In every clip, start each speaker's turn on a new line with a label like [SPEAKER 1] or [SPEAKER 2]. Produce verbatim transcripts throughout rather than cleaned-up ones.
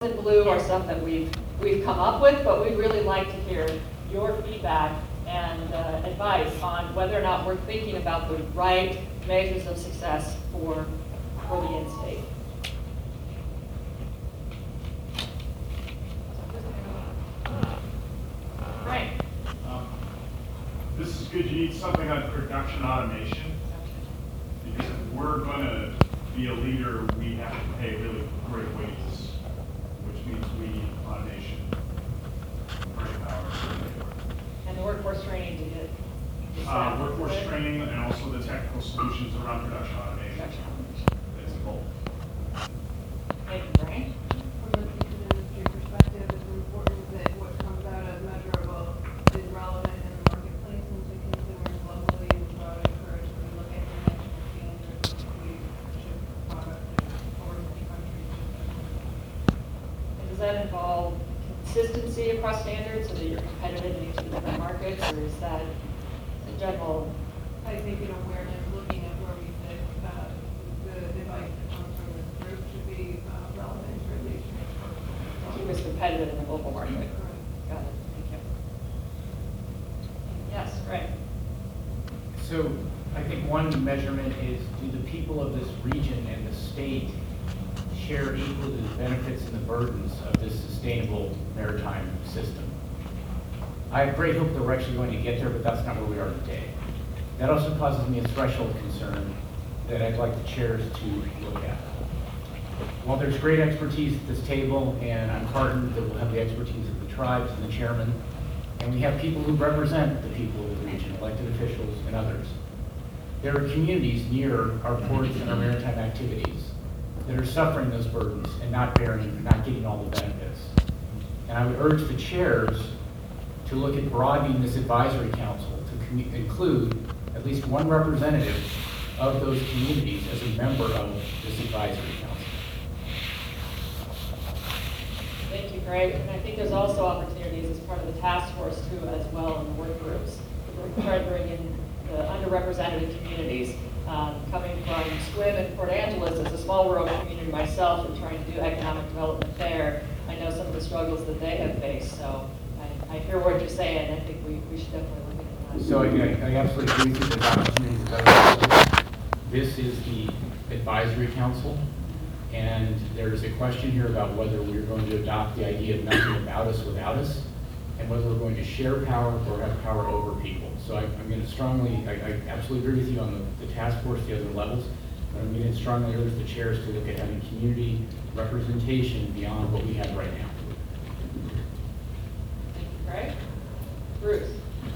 [SPEAKER 1] in blue are stuff that we've, we've come up with, but we'd really like to hear your feedback and uh, advice on whether or not we're thinking about the right measures of success for, for the in-state. Right.
[SPEAKER 2] Um, this is good. You need something on production automation. Because if we're going to be a leader, we have to pay really great wages, which means we need automation, brain power.
[SPEAKER 1] And the workforce training to get.
[SPEAKER 2] Uh, workforce training and also the technical solutions around production automation.
[SPEAKER 1] Production automation.
[SPEAKER 2] It's involved.
[SPEAKER 1] Thank you, Brian.
[SPEAKER 3] From a teaching industry perspective, it's important that what comes out as measurable is relevant in the marketplace and to consumers globally, and so I would encourage them to look at international standards as we ship products in overseas countries.
[SPEAKER 1] And does that involve consistency across standards so that you're competitive in each of the different markets, or is that a general?
[SPEAKER 3] I think in awareness, looking at where we sit, uh, the advice that comes from this group should be uh, relevant to at least
[SPEAKER 1] Keep us competitive in the global market?
[SPEAKER 3] Correct.
[SPEAKER 1] Got it, thank you. Yes, right.
[SPEAKER 4] So I think one measurement is, do the people of this region and the state share equally the benefits and the burdens of this sustainable maritime system? I have great hope that we're actually going to get there, but that's not where we are today. That also causes me a threshold concern that I'd like the chairs to look at. While there's great expertise at this table, and I'm heartened that we'll have the expertise of the tribes and the chairman, and we have people who represent the people of the region, elected officials and others, there are communities near our ports and our maritime activities that are suffering those burdens and not bearing, not getting all the benefits. And I would urge the chairs to look at broadening this advisory council to commu- include at least one representative of those communities as a member of this advisory council.
[SPEAKER 1] Thank you, Greg. And I think there's also opportunities as part of the task force too, as well in the work groups. We're trying to bring in the underrepresented communities. Um, coming from Squib and Port Angeles as a small rural community myself and trying to do economic development there, I know some of the struggles that they have faced. So I, I hear what you're saying. I think we, we should definitely look at that.
[SPEAKER 4] So I, I absolutely agree with you, there's opportunities available. This is the advisory council, and there's a question here about whether we're going to adopt the idea of nothing about us without us, and whether we're going to share power or have power over people. So I, I'm going to strongly, I, I absolutely agree with you on the, the task force, the other levels, but I'm going to strongly urge the chairs to look at having community representation beyond what we have right now.
[SPEAKER 1] Thank you, Greg. Bruce.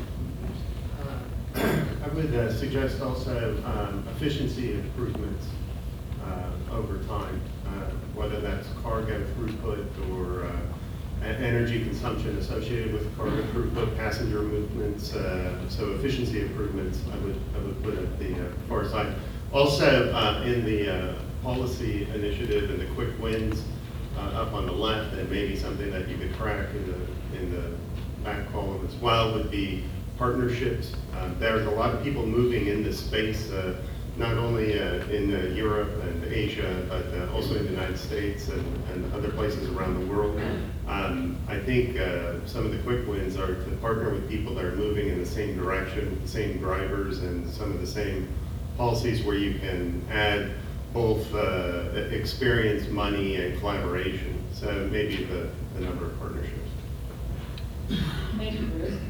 [SPEAKER 5] Uh, I would uh, suggest also um, efficiency improvements uh, over time, uh, whether that's cargo throughput or uh, energy consumption associated with cargo throughput, passenger movements. Uh, so efficiency improvements, I would I would put at the uh, far side. Also, uh, in the uh, policy initiative and the quick wins uh, up on the left, and maybe something that you could track in the in the back column as well would be partnerships. Um, there's a lot of people moving in this space, uh, not only uh, in uh, Europe and Asia, but uh, also in the United States and, and other places around the world. Um, I think uh, some of the quick wins are to partner with people that are moving in the same direction, the same drivers, and some of the same policies where you can add both uh, experience, money, and collaboration. So maybe the, the number of partnerships.
[SPEAKER 1] Thank you, Bruce.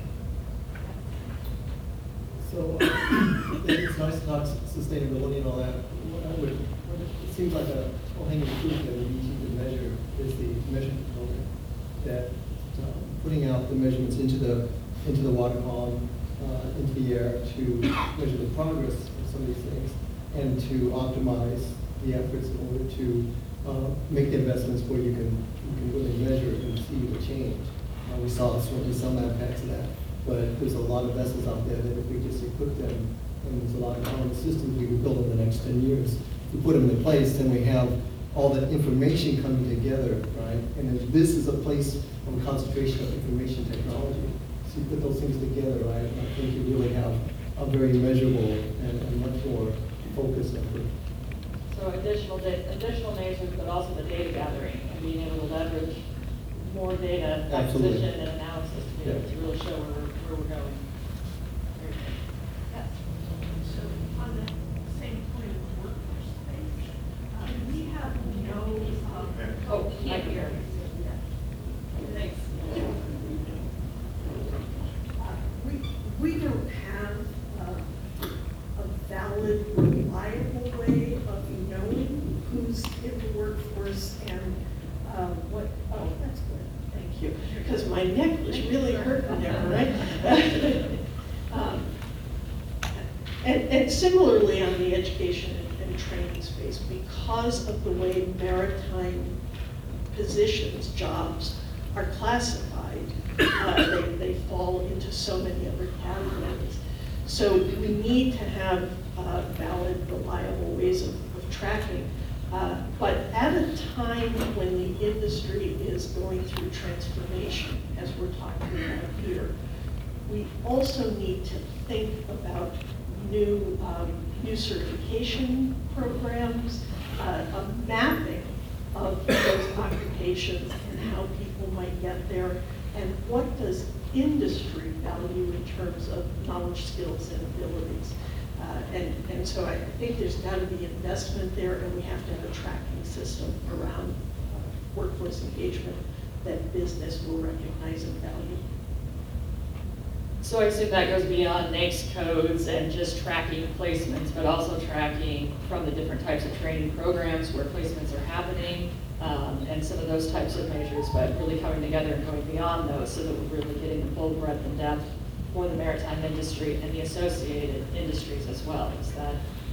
[SPEAKER 6] So it's nice to talk sustainability and all that. What I would, what it seems like a low-hanging fruit that would be easy to measure is the measurement component. That um, putting out the measurements into the into the water column, uh, into the air to measure the progress of some of these things, and to optimize the efforts in order to uh, make the investments where you can you can really measure and see the change. Uh, we saw certainly some impacts of that. But there's a lot of vessels out there that if we just equip them, and there's a lot of common systems we can build in the next ten years. If we put them in place, then we have all that information coming together, right? And if this is a place of concentration of information technology, so you put those things together, right? I think you really have a very measurable and, and much more focused effort.
[SPEAKER 1] So additional, da- additional measures, but also the data gathering and being able to leverage more data
[SPEAKER 6] Absolutely.
[SPEAKER 1] acquisition and analysis to be able to really show where we're, where we're going. Very good.
[SPEAKER 7] Yes. So on the same point of workforce space, uh, we have no, um.
[SPEAKER 1] Oh, I can hear.
[SPEAKER 7] Thanks. Uh, We, we don't have uh, a valid, reliable way of knowing who's in the workforce and uh, what, oh, that's good, thank you. Because my neck was really hurting there, right? Um, And, and similarly on the education and, and training space, because of the way maritime positions, jobs are classified, uh, they, they fall into so many other categories. So we need to have uh, valid, reliable ways of, of tracking. Uh, but at a time when the industry is going through transformation, as we're talking about here, we also need to think about new, um, new certification programs, uh, a mapping of those occupations and how people might get there, and what does industry value in terms of knowledge, skills, and abilities. Uh, and, and so I think there's got to be investment there, and we have to have a tracking system around uh, workforce engagement that business will recognize and value.
[SPEAKER 1] So I assume that goes beyond NAICS codes and just tracking placements, but also tracking from the different types of training programs where placements are happening, um, and some of those types of measures, but really coming together and going beyond those so that we're really getting the full breadth and depth for the maritime industry and the associated industries as well. Is that?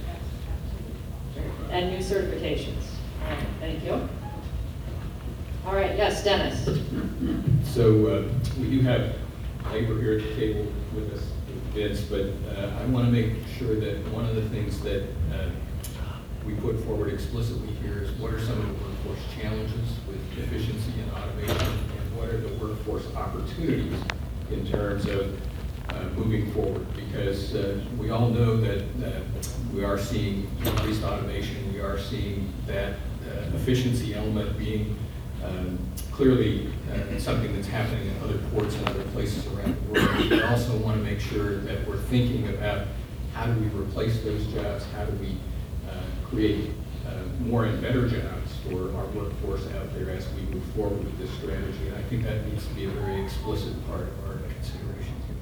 [SPEAKER 1] And new certifications. All right, thank you. All right, yes, Dennis.
[SPEAKER 8] So uh, we do have labor here at the table with us, Vince, but uh, I want to make sure that one of the things that uh, we put forward explicitly here is what are some of the workforce challenges with efficiency and automation, and what are the workforce opportunities in terms of uh, moving forward? Because uh, we all know that uh, we are seeing increased automation, we are seeing that uh, efficiency element being um, clearly uh, something that's happening in other ports and other places around the world. We also want to make sure that we're thinking about how do we replace those jobs, how do we uh, create uh, more and better jobs for our workforce out there as we move forward with this strategy. And I think that needs to be a very explicit part of our consideration too.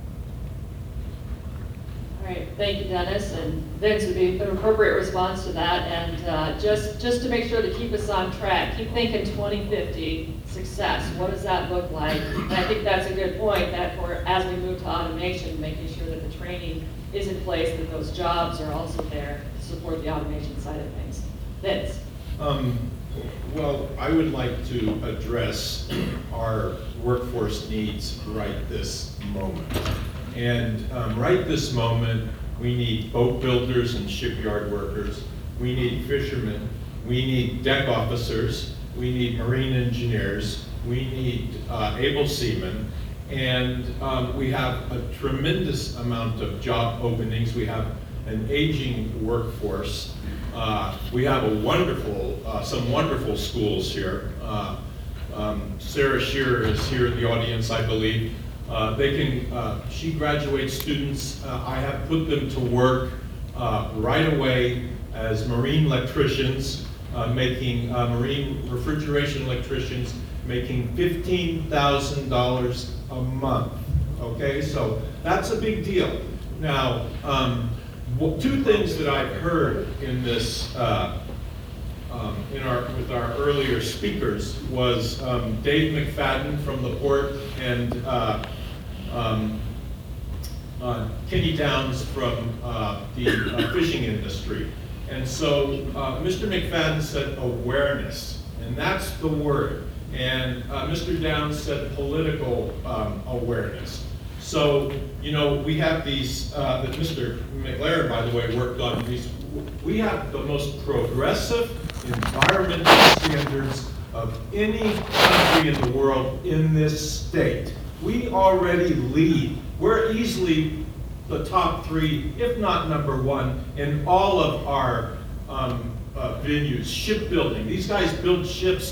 [SPEAKER 1] All right, thank you, Dennis, and Vince would be an appropriate response to that. And uh, just, just to make sure to keep us on track, keep thinking twenty fifty success. What does that look like? And I think that's a good point, that for, as we move to automation, making sure that the training is in place, that those jobs are also there to support the automation side of things. Vince?
[SPEAKER 9] Um, well, I would like to address our workforce needs right this moment. And um, right this moment, we need boat builders and shipyard workers. We need fishermen. We need deck officers. We need marine engineers. We need uh, able seamen. And um, we have a tremendous amount of job openings. We have an aging workforce. Uh, we have a wonderful, uh, some wonderful schools here. Uh, um, Sarah Shearer is here in the audience, I believe. Uh, they can, uh, she graduates students. Uh, I have put them to work uh, right away as marine electricians, uh, making uh, marine refrigeration electricians, making fifteen thousand dollars a month. Okay, so that's a big deal. Now, um, well, two things that I've heard in this, uh, um, in our with our earlier speakers was um, Dave McFadden from the port and uh, um, uh, Kenny Downs from uh, the uh, fishing industry. And so uh, Mister McFadden said awareness, and that's the word. And uh, Mister Downs said political um, awareness. So, you know, we have these, uh, that Mister McLaren, by the way, worked on these. We have the most progressive environmental standards of any country in the world in this state. We already lead. We're easily the top three, if not number one, in all of our um, uh, venues. Shipbuilding. These guys build ships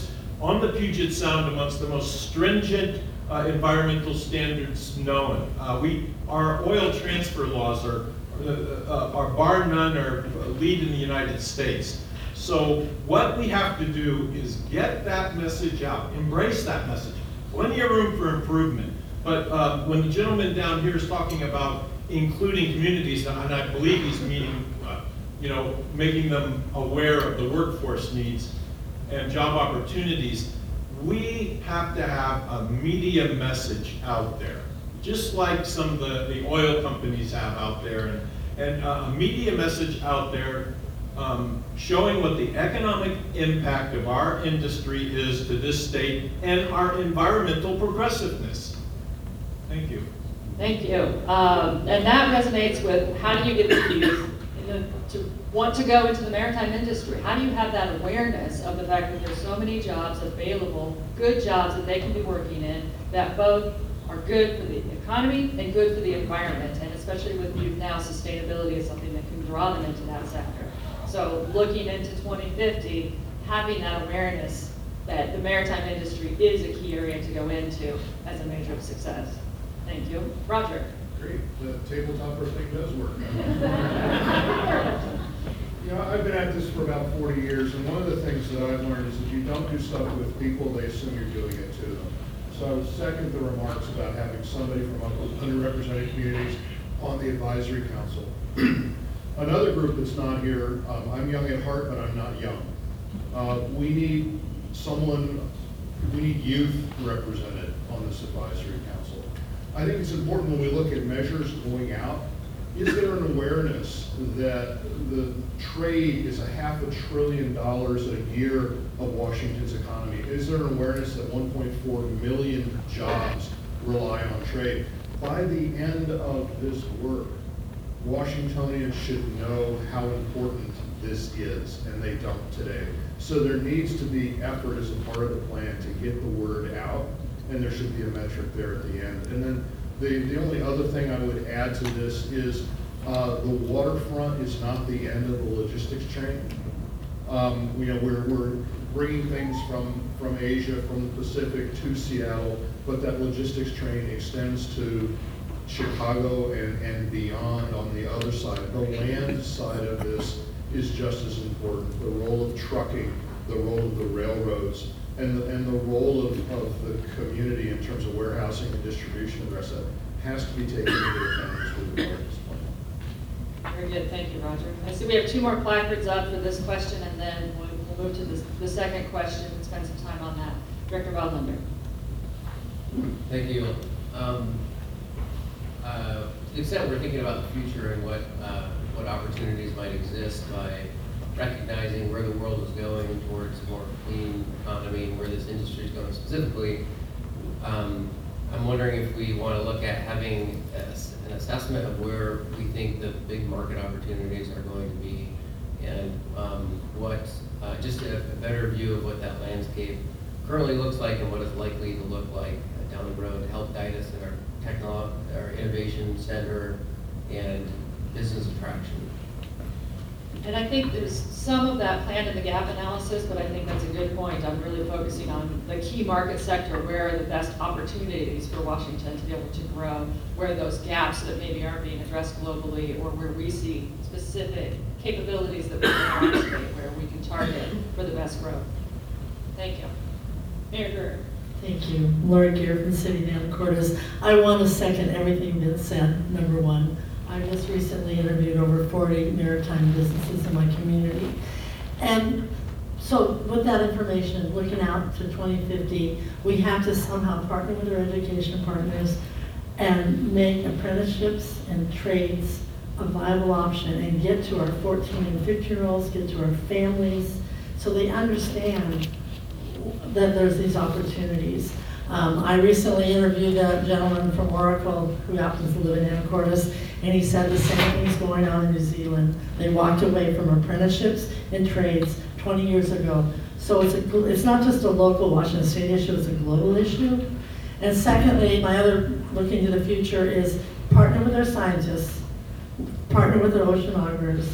[SPEAKER 9] on the Puget Sound amongst the most stringent uh, environmental standards known. Uh, we, our oil transfer laws are, uh, uh, are bar none, are lead in the United States. So what we have to do is get that message out, embrace that message. Plenty of room for improvement. But uh, when the gentleman down here is talking about including communities, and I believe he's meaning, uh, you know, making them aware of the workforce needs and job opportunities, we have to have a media message out there, just like some of the, the oil companies have out there, and, and uh, a media message out there um, showing what the economic impact of our industry is to this state and our environmental progressiveness. Thank you.
[SPEAKER 1] Thank you. Um, and that resonates with how do you get the youth in the, to want to go into the maritime industry? How do you have that awareness of the fact that there's so many jobs available, good jobs that they can be working in, that both are good for the economy and good for the environment, and especially with youth now, sustainability is something that can draw them into that sector. So looking into twenty fifty, having that awareness that the maritime industry is a key area to go into as a measure of success. Thank you. Roger.
[SPEAKER 10] Great, the tabletopper thing does work. You know, I've been at this for about forty years, and one of the things that I've learned is if you don't do stuff with people, they assume you're doing it to them. So I would second the remarks about having somebody from underrepresented communities on the advisory council. Another group that's not here, um, I'm young at heart, but I'm not young. Uh, we need someone, we need youth represented on this advisory council. I think it's important when we look at measures going out, is there an awareness that the trade is a half a trillion dollars a year of Washington's economy? Is there an awareness that one point four million jobs rely on trade? By the end of this work, Washingtonians should know how important this is, and they don't today. So there needs to be effort as a part of the plan to get the word out, and there should be a metric there at the end. And then the, the only other thing I would add to this is uh, the waterfront is not the end of the logistics chain. Um, you know, we're, we're bringing things from, from Asia, from the Pacific to Seattle, but that logistics train extends to Chicago and, and beyond on the other side. The land side of this is just as important. The role of trucking, the role of the railroads, and the, and the role of, of the community in terms of warehousing and distribution and the rest of that has to be taken into account as we go this plan.
[SPEAKER 1] Very good, thank you, Roger. I see we have two more placards up for this question, and then we'll, we'll move to this, the second question and spend some time on that. Director Waldlander.
[SPEAKER 11] Thank you. Um, uh, to the extent we're thinking about the future and what uh, what opportunities might exist by recognizing where the world is going towards a more clean economy and where this industry is going specifically, um, I'm wondering if we want to look at having a, an assessment of where we think the big market opportunities are going to be, and um, what, uh, just a, a better view of what that landscape currently looks like and what it's likely to look like uh, down the road to help guide us in our technolo our innovation center and business attraction.
[SPEAKER 1] And I think there's some of that planned in the gap analysis, but I think that's a good point. I'm really focusing on the key market sector, where are the best opportunities for Washington to be able to grow, where are those gaps that maybe aren't being addressed globally, or where we see specific capabilities that we can demonstrate, where we can target for the best growth. Thank you. Mayor Greer.
[SPEAKER 12] Thank you. Laura Gear from the City of Anacortes. I want to second everything Vince said, number one. I just recently interviewed over forty maritime businesses in my community. And so with that information, looking out to twenty fifty, we have to somehow partner with our education partners and make apprenticeships and trades a viable option and get to our fourteen and fifteen year olds, get to our families, so they understand that there's these opportunities. Um, I recently interviewed a gentleman from Oracle who happens to live in Anacortes, and he said the same thing's going on in New Zealand. They walked away from apprenticeships and trades twenty years ago. So it's, a, it's not just a local Washington State issue, it's a global issue. And secondly, my other looking to the future is partner with our scientists, partner with our oceanographers,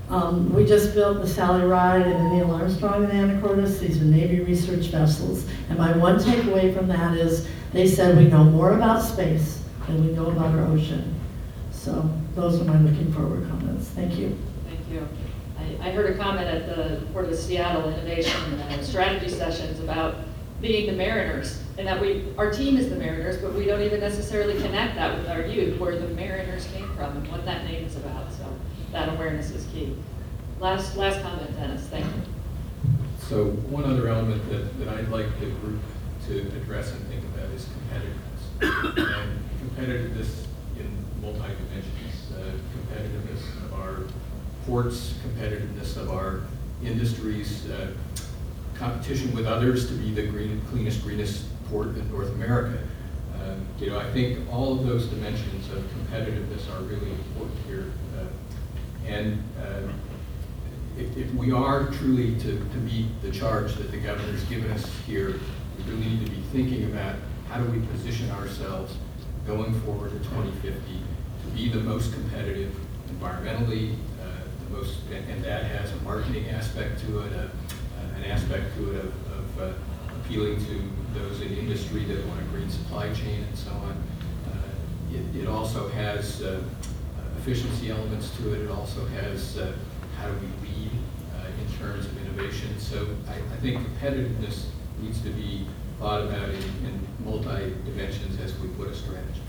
[SPEAKER 12] Um, we just built the Sally Ride and the Neil Armstrong in Anacortes. These are Navy research vessels. And my one takeaway from that is they said we know more about space than we know about our ocean. So those are my looking forward comments. Thank you.
[SPEAKER 1] Thank you. I, I heard a comment at the Port of Seattle Innovation uh, Strategy Sessions about being the Mariners, and that we, our team is the Mariners, but we don't even necessarily connect that with our youth, where the Mariners came from and what that name is about. So that awareness is key. Last, last comment, Dennis. Thank you.
[SPEAKER 8] So one other element that, that I'd like the group to address and think about is competitiveness. And competitiveness in multi-dimensions, uh, competitiveness of our ports, competitiveness of our industries, uh, competition with others to be the green, cleanest, greenest port in North America. Um, you know, I think all of those dimensions of competitiveness are really important here. Uh, and uh, if, if we are truly to, to meet the charge that the governor's given us here, we really need to be thinking about how do we position ourselves going forward to twenty fifty to be the most competitive environmentally, uh, the most, and, and that has a marketing aspect to it, a, an aspect to it of, of uh, appealing to those in industry that want a green supply chain and so on. Uh, it, it also has uh, efficiency elements to it. It also has uh, how do we lead uh, in terms of innovation. So I, I think competitiveness needs to be thought about in, in multi-dimensions as we put a strategy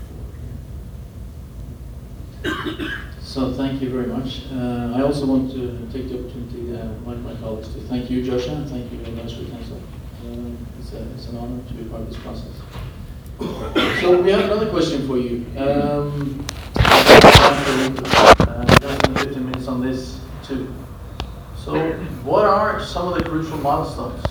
[SPEAKER 8] forward.
[SPEAKER 13] So thank you very much. Uh, I also want to take the opportunity, uh, my, my colleagues, to thank you, Joshua, and thank you, Advisory Council. Uh, it's, a, it's an honor to be part of this process. So we have another question for you. Um, uh, less than fifteen minutes on this too. So what are some of the crucial milestones